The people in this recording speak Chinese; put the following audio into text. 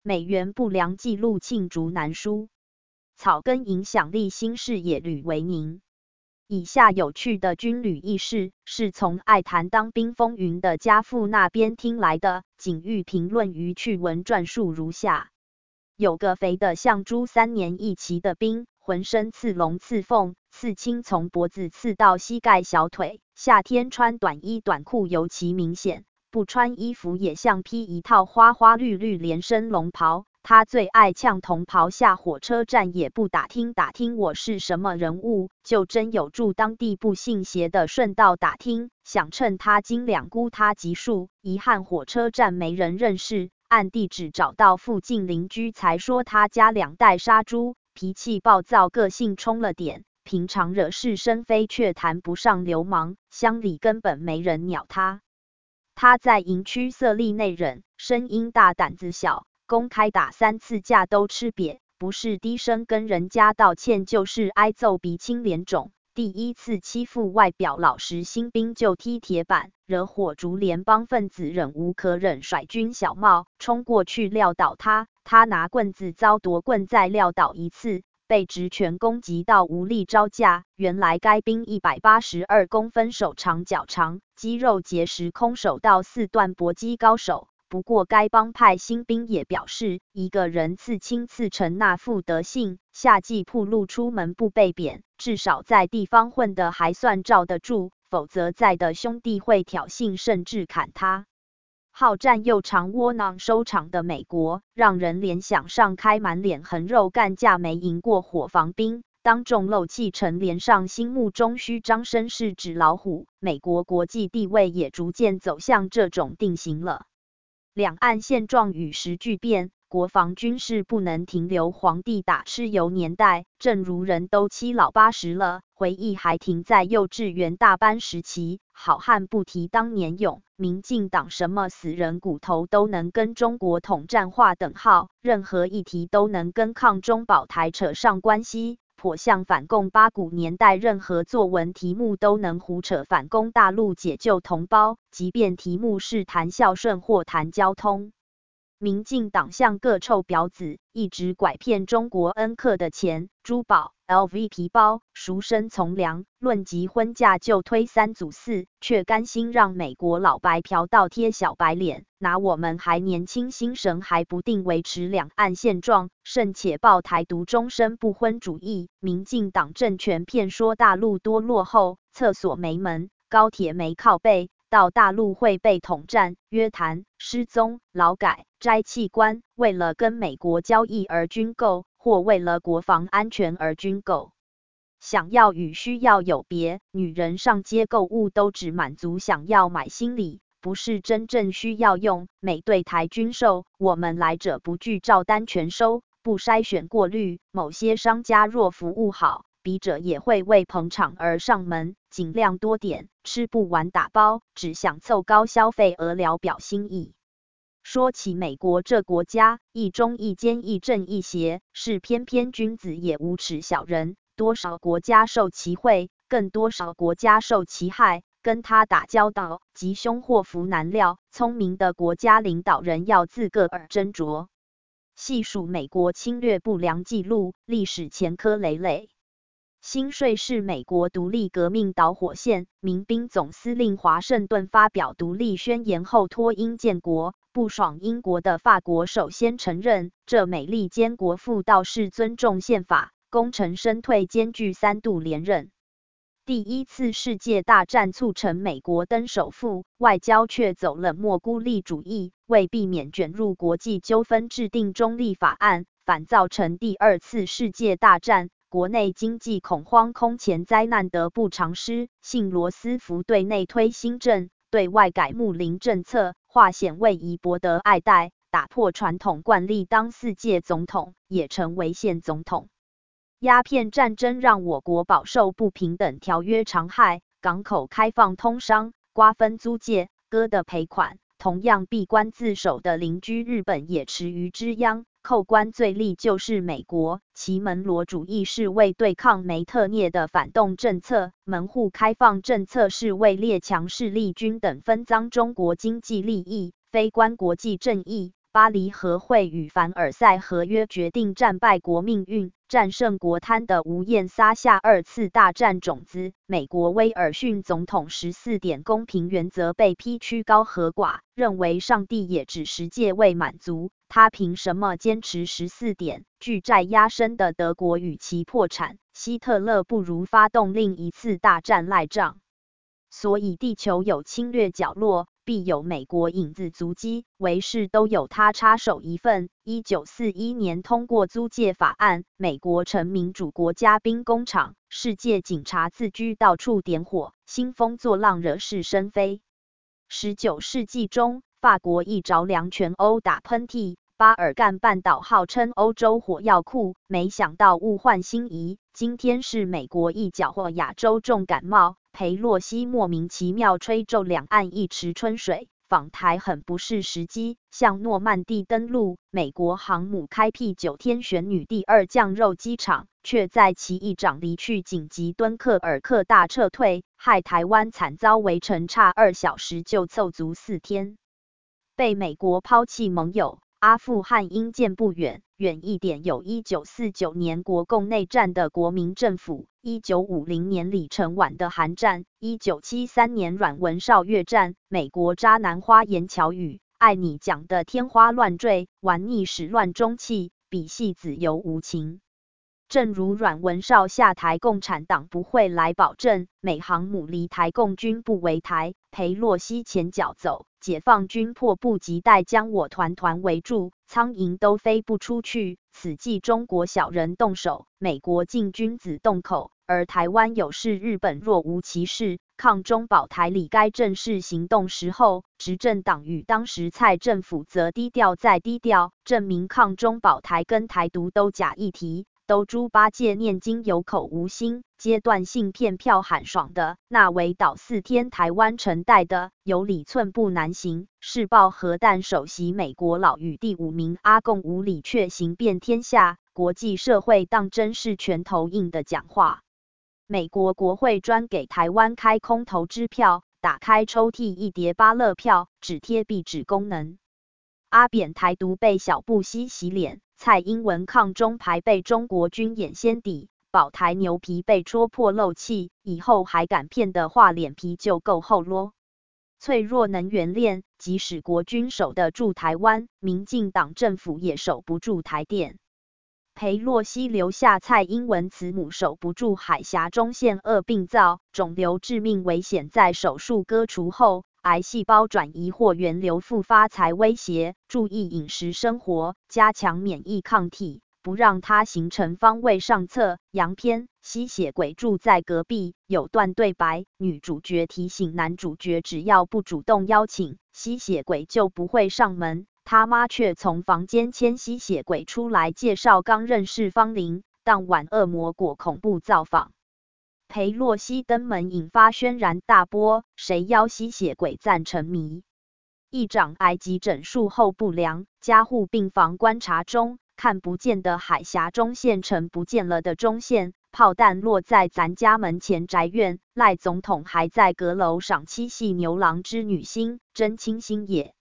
美元不良纪录罄竹难书。草根影响力新视野吕维宁。以下有趣的军旅轶事是从爱谈当兵风云的家父那边听来的，仅欲评论于趣闻转述如下。有个肥得像猪3年1期的兵，浑身刺龙刺凤，刺青从脖子刺到膝盖小腿，夏天穿短衣短裤尤其明显，不穿衣服也像披一套花花绿绿连身龙袍。他最爱呛同袍下火车站也不打听我是什么人物，就真有住当地不信邪的顺道打听，想趁他斤两估他级数，遗憾火车站没人认识，按地址找到附近邻居才说他家2代杀猪，脾气暴躁个性冲了点，平常惹是生非却谈不上流氓，乡里根本没人鸟他。他在营区色厉内荏，声音大胆子小，公开打3次架都吃瘪，不是低声跟人家道歉就是挨揍鼻青脸肿。第一次欺负外表老实新兵就踢铁板，惹火烛联邦分子忍无可忍，甩军小帽冲过去撂倒他，他拿棍子遭夺棍再撂倒一次，被直拳攻击到无力招架。原来该兵182公分，手长脚长，肌肉结实，空手道4段搏击高手。不过该帮派新兵也表示，一个人刺青刺成那副德性，夏季暴露出门不被贬，至少在地方混得还算罩得住，否则在的兄弟会挑衅甚至砍他。好战又常窝囊收场的美国，让人联想上开满脸横肉干架没赢过伙房兵，当众漏气成连上心目中虚张声势纸老虎。美国国际地位也逐渐走向这种定型了。两岸现状与时俱变，国防军事不能停留皇帝打蚩尤年代，正如人都七老八十了，回忆还停在幼稚园大班时期。好汉不提当年勇，民进党什么死人骨头都能跟中国统战划等号，任何议题都能跟抗中保台扯上关系。颇像反共八股年代，任何作文题目都能胡扯反攻大陆解救同胞，即便题目是谈孝顺或谈交通。民进党像个臭婊子，一直拐骗中国恩客的钱、珠宝、LV 皮包，赎身从良，论及婚嫁就推3阻4，却甘心让美国老白嫖倒贴小白脸，拿我们还年轻心神还不定维持两岸现状，甚且抱台独终身不婚主义。民进党政权骗说大陆多落后，厕所没门，高铁没靠背，到大陆会被统战、约谈、失踪、劳改、摘器官，为了跟美国交易而军购，或为了国防安全而军购。想要与需要有别，女人上街购物都只满足想要买心理，不是真正需要用。美对台军售，我们来者不拒，照单全收，不筛选过滤。某些商家若服务好，笔者也会为捧场而上门，尽量多点，吃不完打包，只想凑高消费额聊表心意。说起美国这国家，一忠一奸一正一邪，是偏偏君子也无耻小人，多少国家受其惠，更多少国家受其害。跟他打交道，吉凶祸福难料，聪明的国家领导人要自个儿斟酌。细数美国侵略不良记录，历史前科累累。新税是美国独立革命导火线，民兵总司令华盛顿发表独立宣言后脱英建国，不爽英国的法国首先承认，这美利坚国父倒是尊重宪法，功成身退，兼具3度连任。第一次世界大战促成美国登首富，外交却走冷漠孤立主义，为避免卷入国际纠纷制定中立法案，反造成第二次世界大战。国内经济恐慌，空前灾难得不偿失。信罗斯福对内推新政，对外改睦邻政策，化险为夷，博得爱戴，打破传统惯例，当4届总统，也成为现总统。鸦片战争让我国饱受不平等条约常害，港口开放通商，瓜分租界，割的赔款。同样闭关自守的邻居日本也池鱼之殃。扣关最厉就是美国，其门罗主义是为对抗梅特涅的反动政策，门户开放政策是为列强势力均等分赃中国经济利益，非关国际正义。 巴黎和会与凡尔赛合约决定战败国命运，战胜国贪的吴燕撒下二次大战种子。美国威尔逊总统14点公平原则被批曲高和寡，认为上帝也只10届未满足，他凭什么坚持14点？巨债压身的德国与其破产，希特勒不如发动另一次大战赖账。所以地球有侵略角落，必有美国影子足迹，为事都有他插手一份。1941年通过租借法案，美国成民主国家兵工厂，世界警察自居到处点火，兴风作浪惹是生非。19世纪中，法国一着凉全欧打喷嚏，巴尔干半岛号称欧洲火药库，没想到物换星移，今天是美国一搅和亚洲重感冒。裴洛西莫名其妙吹皱两岸一池春水，访台很不是时机。向诺曼底登陆，美国航母开辟9天玄女第2降肉机场，却在其议长离去紧急敦刻尔克大撤退，害台湾惨遭围城，差2小时就凑足4天。被美国抛弃盟友，阿富汗因见不远，远一点有1949年国共内战的国民政府，1950年李承晚的韩战，1973年阮文绍越战，美国渣男花言巧语，爱你讲的天花乱坠，玩逆始乱终弃，比戏子尤无情。正如阮文绍下台，共产党不会来保证，美航母离台，共军不围台，裴洛西前脚走，解放军迫不及待将我团团围住，苍蝇都飞不出去。此际中国小人动手，美国禁军子动口，而台湾有事，日本若无其事。抗中保台里该正式行动时候，执政党与当时蔡政府则低调再低调，证明抗中保台跟台独都假议题。都猪八戒念经有口无心，阶段性骗票喊爽的，那围岛4天台湾承带的，有理寸步难行。试爆核弹首席美国老与第5名阿共无理却行遍天下，国际社会当真是拳头硬的讲话。美国国会专给台湾开空头支票，打开抽屉一叠芭乐票，只贴壁纸功能。阿扁台独被小布希洗脸，蔡英文抗中牌被中国军演先抵，保台牛皮被戳破漏气，以后还敢骗的话，脸皮就够厚咯。脆弱能源链，即使国军守得住台湾，民进党政府也守不住台电。裴洛西留下蔡英文慈母守不住海峡中线恶病灶，肿瘤致命危险在手术割除后，癌细胞转移或源流复发才威胁，注意饮食生活，加强免疫抗体，不让它形成方位上策。洋片，吸血鬼住在隔壁，有段对白，女主角提醒男主角，只要不主动邀请，吸血鬼就不会上门。他妈却从房间牵吸血鬼出来，介绍刚认识芳龄，当晚恶魔果恐怖造访。裴洛西登门引发轩然大波，谁邀吸血鬼赞成谜？议长癌急诊术后不良，加护病房观察中，看不见的海峡中线成不见了的中线，炮弹落在咱家门前宅院，赖总统还在阁楼赏七系牛郎织女星，真清新也。